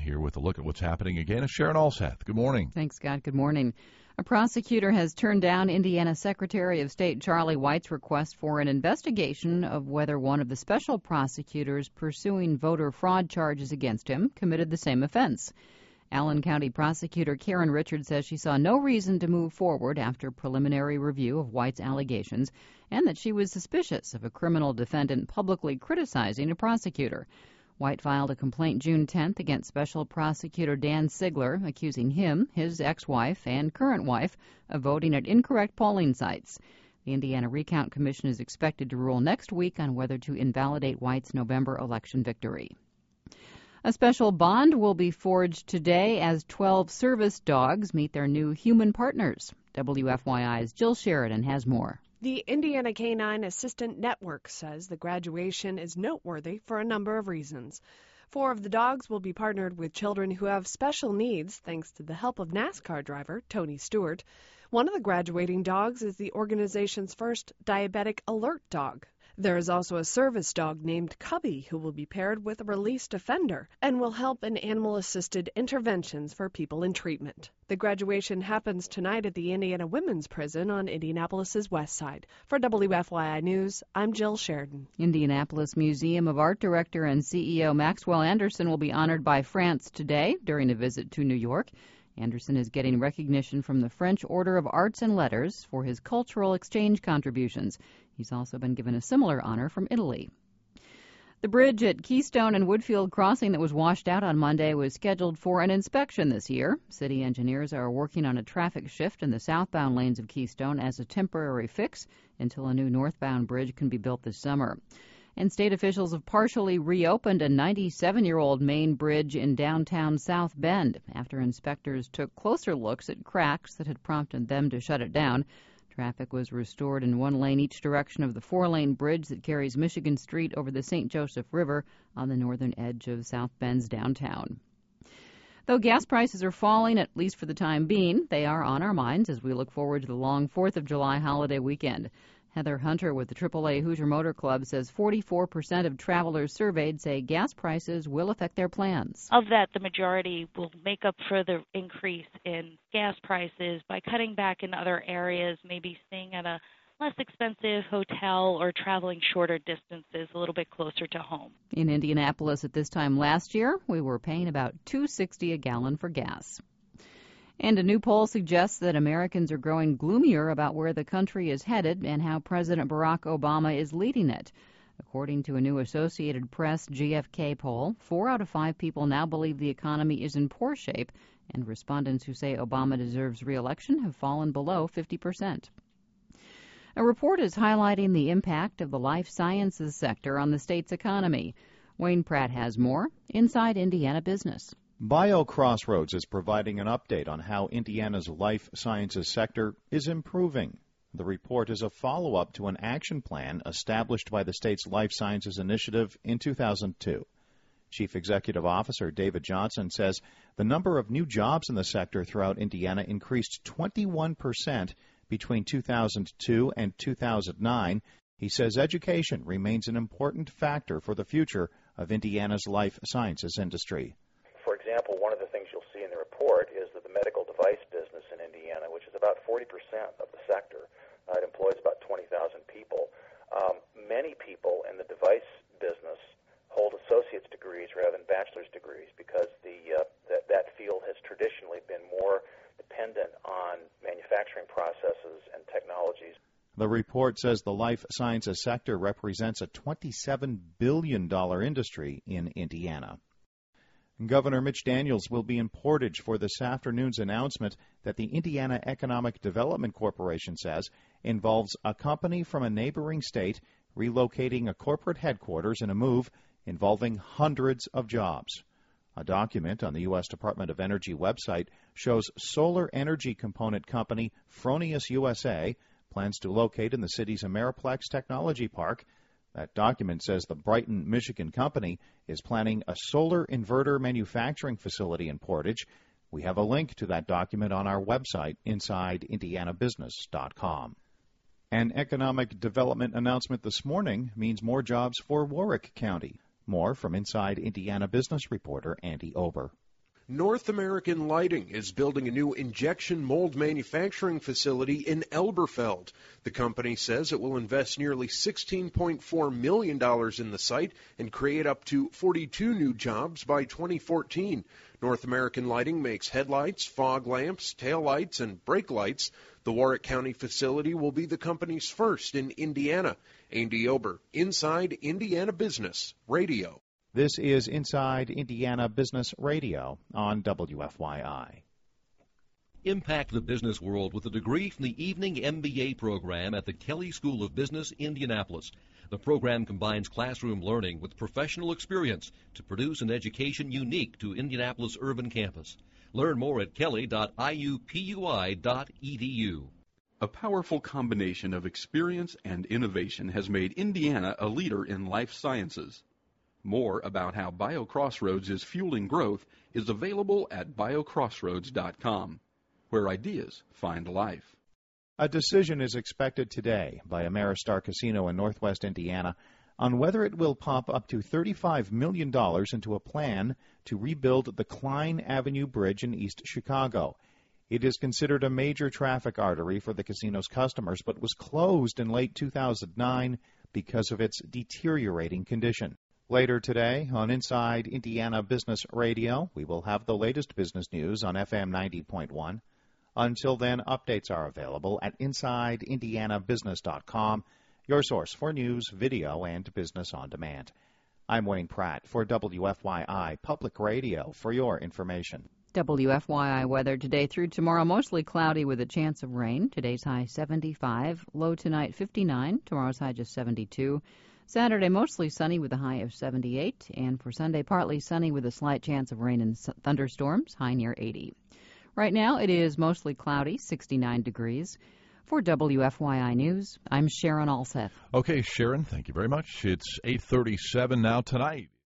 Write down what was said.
here with a look at what's happening again is Sharon Alseth. Good morning. Thanks, Scott. Good morning. A prosecutor has turned down Indiana Secretary of State Charlie White's request for an investigation of whether one of the special prosecutors pursuing voter fraud charges against him committed the same offense. Allen County Prosecutor Karen Richards says she saw no reason to move forward after preliminary review of White's allegations and that she was suspicious of a criminal defendant publicly criticizing a prosecutor. White filed a complaint June 10th against Special Prosecutor Dan Sigler, accusing him, his ex-wife, and current wife of voting at incorrect polling sites. The Indiana Recount Commission is expected to rule next week on whether to invalidate White's November election victory. A special bond will be forged today as 12 service dogs meet their new human partners. WFYI's Jill Sheridan has more. The Indiana Canine Assistant Network says the graduation is noteworthy for a number of reasons. 4 of the dogs will be partnered with children who have special needs thanks to the help of NASCAR driver Tony Stewart. One of the graduating dogs is the organization's first diabetic alert dog. There is also a service dog named Cubby who will be paired with a released offender and will help in animal-assisted interventions for people in treatment. The graduation happens tonight at the Indiana Women's Prison on Indianapolis's west side. For WFYI News, I'm Jill Sheridan. Indianapolis Museum of Art Director and CEO Maxwell Anderson will be honored by France today during a visit to New York. Anderson is getting recognition from the French Order of Arts and Letters for his cultural exchange contributions. He's also been given a similar honor from Italy. The bridge at Keystone and Woodfield Crossing that was washed out on Monday was scheduled for an inspection this year. City engineers are working on a traffic shift in the southbound lanes of Keystone as a temporary fix until a new northbound bridge can be built this summer. And state officials have partially reopened a 97-year-old main bridge in downtown South Bend after inspectors took closer looks at cracks that had prompted them to shut it down. Traffic was restored in one lane each direction of the 4-lane bridge that carries Michigan Street over the St. Joseph River on the northern edge of South Bend's downtown. Though gas prices are falling, at least for the time being, they are on our minds as we look forward to the long 4th of July holiday weekend. Heather Hunter with the AAA Hoosier Motor Club says 44% of travelers surveyed say gas prices will affect their plans. Of that, the majority will make up for the increase in gas prices by cutting back in other areas, maybe staying at a less expensive hotel or traveling shorter distances, a little bit closer to home. In Indianapolis at this time last year, we were paying about $2.60 a gallon for gas. And a new poll suggests that Americans are growing gloomier about where the country is headed and how President Barack Obama is leading it. According to a new Associated Press GFK poll, 4 out of 5 people now believe the economy is in poor shape, and respondents who say Obama deserves re-election have fallen below 50%. A report is highlighting the impact of the life sciences sector on the state's economy. Wayne Pratt has more inside Indiana Business. BioCrossroads is providing an update on how Indiana's life sciences sector is improving. The report is a follow-up to an action plan established by the state's Life Sciences Initiative in 2002. Chief Executive Officer David Johnson says the number of new jobs in the sector throughout Indiana increased 21% between 2002 and 2009. He says education remains an important factor for the future of Indiana's life sciences industry. For example, one of the things you'll see in the report is that the medical device business in Indiana, which is about 40% of the sector, it employs about 20,000 people. Many people in the device business hold associate's degrees rather than bachelor's degrees because that field has traditionally been more dependent on manufacturing processes and technologies. The report says the life sciences sector represents a $27 billion industry in Indiana. Governor Mitch Daniels will be in Portage for this afternoon's announcement that the Indiana Economic Development Corporation says involves a company from a neighboring state relocating a corporate headquarters in a move involving hundreds of jobs. A document on the U.S. Department of Energy website shows solar energy component company Fronius USA plans to locate in the city's Ameriplex Technology Park. That document says the Brighton, Michigan company is planning a solar inverter manufacturing facility in Portage. We have a link to that document on our website, InsideIndianaBusiness.com. An economic development announcement this morning means more jobs for Warwick County. More from Inside Indiana Business reporter Andy Ober. North American Lighting is building a new injection mold manufacturing facility in Elberfeld. The company says it will invest nearly $16.4 million in the site and create up to 42 new jobs by 2014. North American Lighting makes headlights, fog lamps, tail lights, and brake lights. The Warwick County facility will be the company's first in Indiana. Andy Ober, Inside Indiana Business Radio. This is Inside Indiana Business Radio on WFYI. Impact the business world with a degree from the Evening MBA program at the Kelley School of Business, Indianapolis. The program combines classroom learning with professional experience to produce an education unique to Indianapolis urban campus. Learn more at kelley.iupui.edu. A powerful combination of experience and innovation has made Indiana a leader in life sciences. More about how BioCrossroads is fueling growth is available at biocrossroads.com, where ideas find life. A decision is expected today by Ameristar Casino in Northwest Indiana on whether it will pump up to $35 million into a plan to rebuild the Klein Avenue Bridge in East Chicago. It is considered a major traffic artery for the casino's customers, but was closed in late 2009 because of its deteriorating condition. Later today on Inside Indiana Business Radio, we will have the latest business news on FM 90.1. Until then, updates are available at InsideIndianaBusiness.com, your source for news, video, and business on demand. I'm Wayne Pratt for WFYI Public Radio for your information. WFYI weather today through tomorrow, mostly cloudy with a chance of rain. Today's high 75, low tonight 59, tomorrow's high just 72. Saturday, mostly sunny with a high of 78, and for Sunday, partly sunny with a slight chance of rain and thunderstorms, high near 80. Right now, it is mostly cloudy, 69 degrees. For WFYI News, I'm Sharon Alseth. Okay, Sharon, thank you very much. It's 8:37 now tonight.